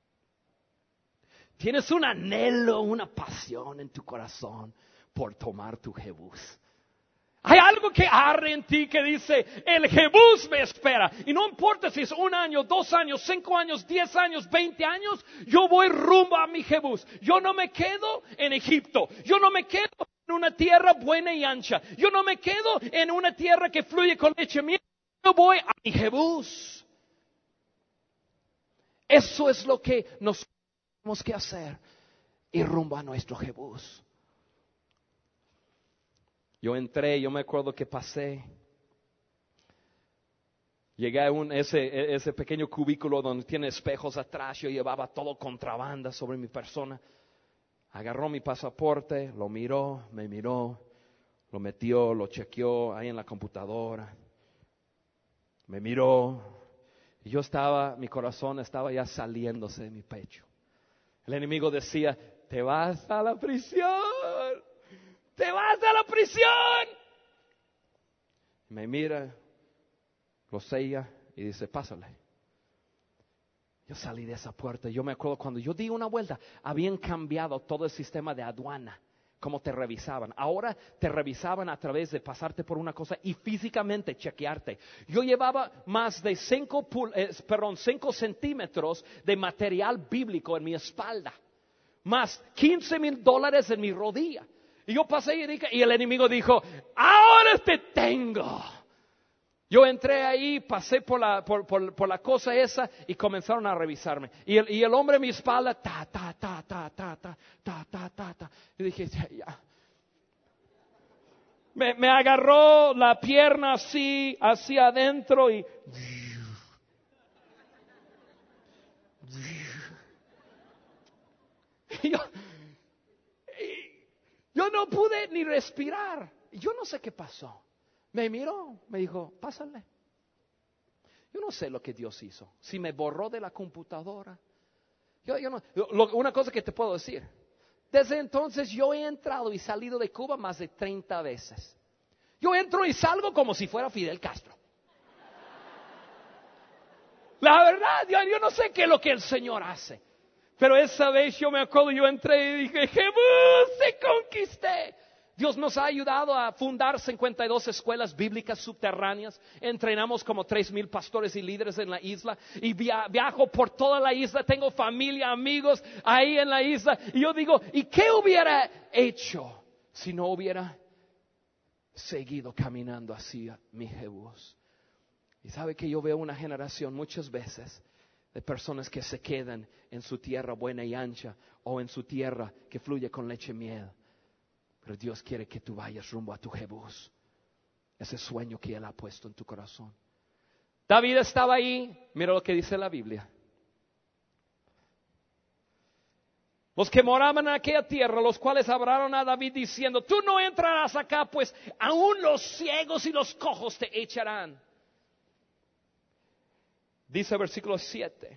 Tienes un anhelo, una pasión en tu corazón por tomar tu Jebús. Hay algo que arde en ti que dice, el Jebús me espera. Y no importa si es un año, dos años, cinco años, diez años, veinte años, yo voy rumbo a mi Jebús. Yo no me quedo en Egipto. Yo no me quedo en una tierra buena y ancha. Yo no me quedo en una tierra que fluye con leche y miel. Yo voy a mi Jebús. Eso es lo que nosotros tenemos que hacer. Ir rumbo a nuestro Jebús. Yo entré, yo me acuerdo que pasé. Llegué a un, ese, ese pequeño cubículo donde tiene espejos atrás. Yo llevaba todo contrabanda sobre mi persona. Agarró mi pasaporte, lo miró, me miró, lo metió, lo chequeó ahí en la computadora. Me miró. Y yo estaba, mi corazón estaba ya saliéndose de mi pecho. El enemigo decía, te vas a la prisión. ¡Te vas a la prisión! Me mira, lo sella y dice, pásale. Yo salí de esa puerta. Yo me acuerdo cuando yo di una vuelta, habían cambiado todo el sistema de aduana, cómo te revisaban. Ahora te revisaban a través de pasarte por una cosa y físicamente chequearte. Yo llevaba más de cinco, eh, perdón, cinco centímetros de material bíblico en mi espalda, más quince mil dólares en mi rodilla. Y yo pasé y, dije, y el enemigo dijo, ahora te tengo. Yo entré ahí, pasé por la, por, por, por la cosa esa y comenzaron a revisarme. Y el, y el hombre en mi espalda, ta, ta, ta, ta, ta, ta, ta, ta, ta, ta. Y dije, ya. Me, me agarró la pierna así, hacia adentro y... y yo... Yo no pude ni respirar. Yo no sé qué pasó. Me miró, me dijo, pásale. Yo no sé lo que Dios hizo. Si me borró de la computadora. Yo, yo no, lo, una cosa que te puedo decir. Desde entonces yo he entrado y salido de Cuba más de treinta veces. Yo entro y salgo como si fuera Fidel Castro. La verdad, yo, yo no sé qué es lo que el Señor hace. Pero esa vez yo me acuerdo, yo entré y dije, Jebús, te conquisté. Dios nos ha ayudado a fundar cincuenta y dos escuelas bíblicas subterráneas. Entrenamos como tres mil pastores y líderes en la isla. Y via- viajo por toda la isla. Tengo familia, amigos ahí en la isla. Y yo digo, ¿y qué hubiera hecho si no hubiera seguido caminando hacia mi Jebús? Y sabe que yo veo una generación muchas veces de personas que se quedan en su tierra buena y ancha o en su tierra que fluye con leche y miel. Pero Dios quiere que tú vayas rumbo a tu Jebús, ese sueño que Él ha puesto en tu corazón. David estaba ahí, mira lo que dice la Biblia. Los que moraban en aquella tierra, los cuales hablaron a David diciendo, tú no entrarás acá, pues aún los ciegos y los cojos te echarán. Dice el versículo siete.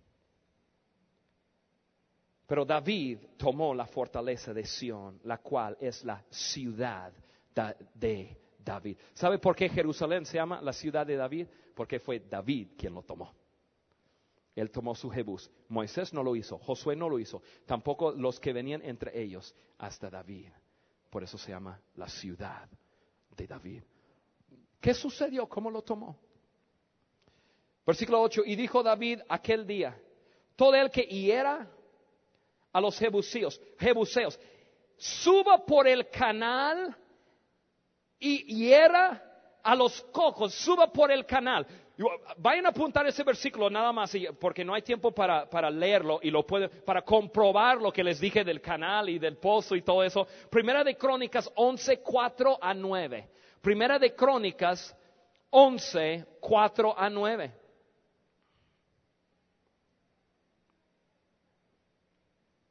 Pero David tomó la fortaleza de Sión, la cual es la ciudad de David. ¿Sabe por qué Jerusalén se llama la ciudad de David? Porque fue David quien lo tomó. Él tomó su Jebús. Moisés no lo hizo, Josué no lo hizo, tampoco los que venían entre ellos hasta David. Por eso se llama la ciudad de David. ¿Qué sucedió? ¿Cómo lo tomó? Versículo ocho. Y dijo David aquel día, todo el que hiera a los jebuseos, jebuseos, suba por el canal y hiera a los cojos, suba por el canal. Vayan a apuntar ese versículo nada más, porque no hay tiempo para, para leerlo y lo puede, para comprobar lo que les dije del canal y del pozo y todo eso. Primera de Crónicas once, cuatro a nueve. Primera de Crónicas once, cuatro a nueve.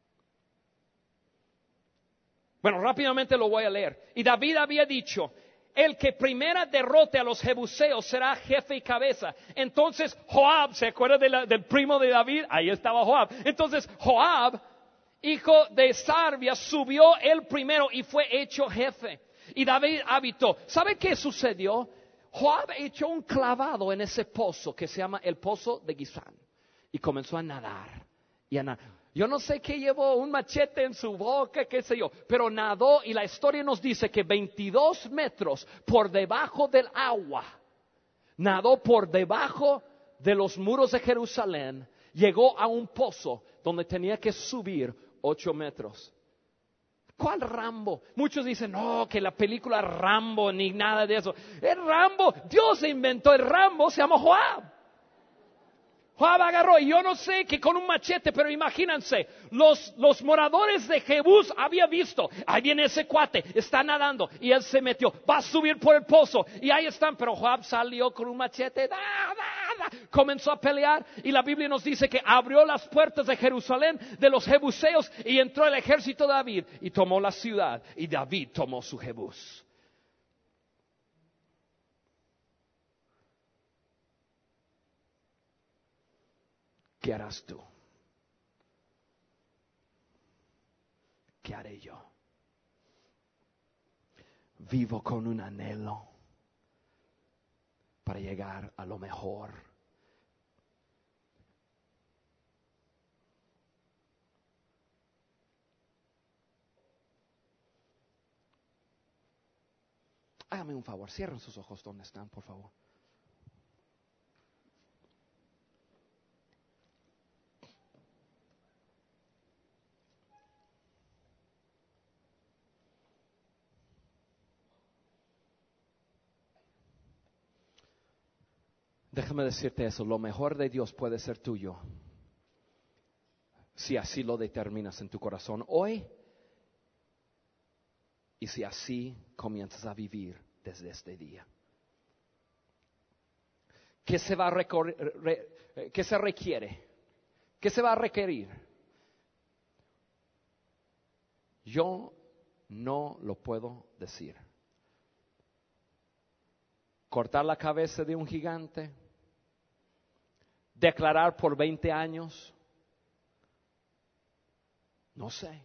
Bueno, rápidamente lo voy a leer. Y David había dicho, el que primera derrote a los jebuseos será jefe y cabeza. Entonces Joab, ¿se acuerda de la, del primo de David? Ahí estaba Joab. Entonces Joab, hijo de Sarvia, subió él primero y fue hecho jefe. Y David habitó. ¿Sabe qué sucedió? Joab echó un clavado en ese pozo que se llama el pozo de Gizán. Y comenzó a nadar. Y a nadar. Yo no sé qué llevó, un machete en su boca, qué sé yo, pero nadó y la historia nos dice que veintidós metros por debajo del agua, nadó por debajo de los muros de Jerusalén, llegó a un pozo donde tenía que subir ocho metros. ¿Cuál Rambo? Muchos dicen, no, que la película Rambo, ni nada de eso. El Rambo, Dios inventó el Rambo, se llama Joab. Joab agarró, y yo no sé que con un machete, pero imagínense, los, los moradores de Jebús habían visto, ahí viene ese cuate, está nadando, y él se metió, va a subir por el pozo, y ahí están, pero Joab salió con un machete, da, da, da, comenzó a pelear, y la Biblia nos dice que abrió las puertas de Jerusalén, de los jebuseos, y entró el ejército de David, y tomó la ciudad, y David tomó su Jebús. ¿Qué harás tú? ¿Qué haré yo? Vivo con un anhelo para llegar a lo mejor. Hágame un favor, cierren sus ojos donde están, por favor. Déjame decirte eso, lo mejor de Dios puede ser tuyo, si así lo determinas en tu corazón hoy, y si así comienzas a vivir desde este día. ¿Qué se va a recorrer, re, qué se requiere? ¿Qué se va a requerir? Yo no lo puedo decir. Cortar la cabeza de un gigante, declarar por veinte años, no sé.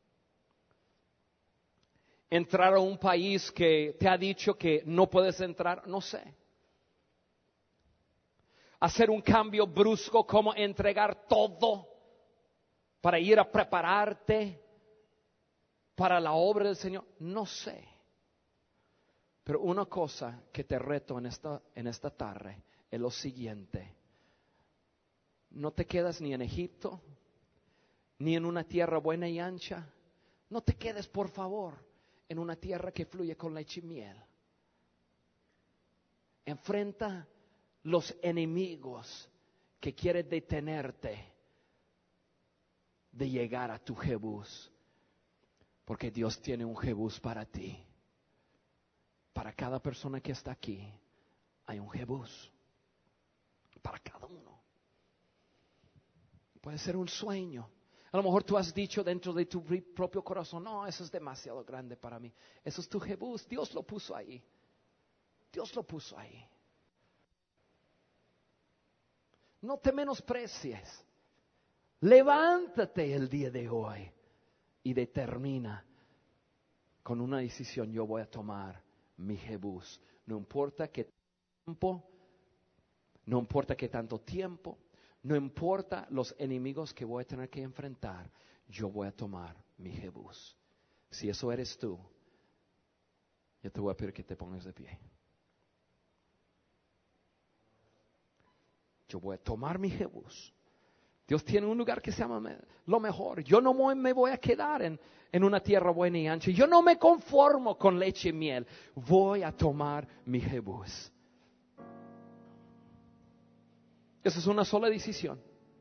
Entrar a un país que te ha dicho que no puedes entrar, no sé. Hacer un cambio brusco, como entregar todo para ir a prepararte para la obra del Señor, no sé. Pero una cosa que te reto en esta, en esta tarde es lo siguiente. No te quedas ni en Egipto, ni en una tierra buena y ancha. No te quedes, por favor, en una tierra que fluye con leche y miel. Enfrenta los enemigos que quieren detenerte de llegar a tu Jebús. Porque Dios tiene un Jebús para ti. Para cada persona que está aquí hay un Jebús. Para cada uno. Puede ser un sueño. A lo mejor tú has dicho dentro de tu propio corazón, no, eso es demasiado grande para mí. Eso es tu Jebús. Dios lo puso ahí. Dios lo puso ahí. No te menosprecies. Levántate el día de hoy y determina con una decisión: yo voy a tomar mi Jebús. No importa qué tiempo, no importa qué tanto tiempo, no importa los enemigos que voy a tener que enfrentar, yo voy a tomar mi Jebús. Si eso eres tú, yo te voy a pedir que te pongas de pie. Yo voy a tomar mi Jebús. Dios tiene un lugar que se llama lo mejor. Yo no me voy a quedar en, en una tierra buena y ancha. Yo no me conformo con leche y miel. Voy a tomar mi Jebús. Esa es una sola decisión.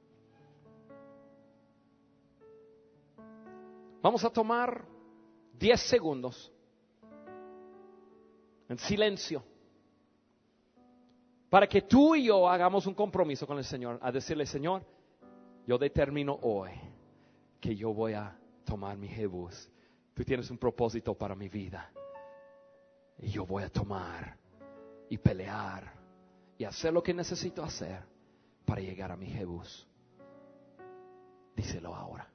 Vamos a tomar diez segundos en silencio para que tú y yo hagamos un compromiso con el Señor, a decirle: Señor, yo determino hoy que yo voy a tomar mi Jebús. Tú tienes un propósito para mi vida. y yo voy a tomar y pelear y hacer lo que necesito hacer para llegar a mi Jebús. Díselo ahora.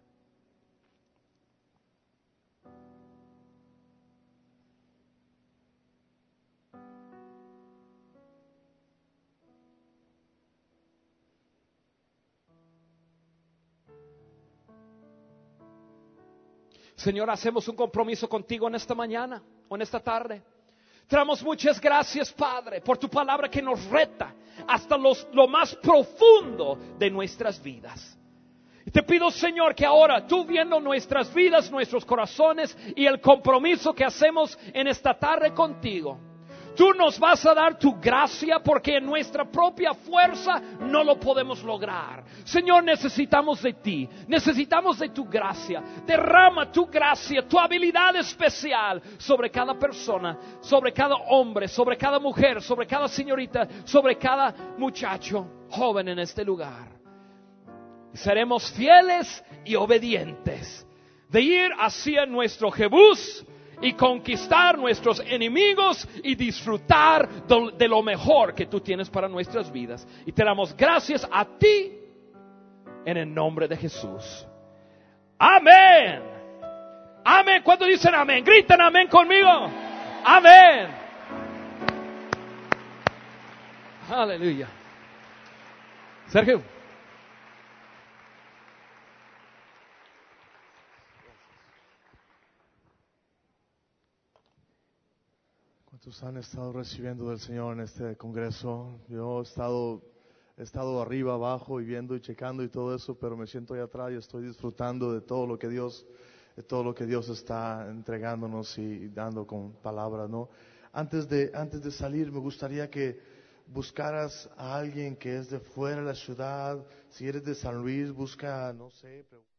Señor, hacemos un compromiso contigo en esta mañana o en esta tarde. Te damos muchas gracias, Padre, por tu palabra que nos reta hasta los, lo más profundo de nuestras vidas. Y te pido, Señor, que ahora tú, viendo nuestras vidas, nuestros corazones y el compromiso que hacemos en esta tarde contigo, tú nos vas a dar tu gracia, porque en nuestra propia fuerza no lo podemos lograr. Señor, necesitamos de ti, necesitamos de tu gracia. Derrama tu gracia, tu habilidad especial sobre cada persona, sobre cada hombre, sobre cada mujer, sobre cada señorita, sobre cada muchacho joven en este lugar. Seremos fieles y obedientes de ir hacia nuestro Jebús y conquistar nuestros enemigos y disfrutar de lo mejor que tú tienes para nuestras vidas. Y te damos gracias a ti en el nombre de Jesús. Amén. Amén. ¿Cuántos dicen amén? Griten amén conmigo. Amén. Aleluya. Sergio. ¿Cuántos han estado recibiendo del Señor en este congreso? Yo he estado, he estado arriba, abajo y viendo y checando y todo eso, pero me siento ahí atrás y estoy disfrutando de todo lo que Dios, de todo lo que Dios está entregándonos y dando con palabras, ¿no? Antes de, antes de salir, me gustaría que buscaras a alguien que es de fuera de la ciudad. Si eres de San Luis, busca, no sé,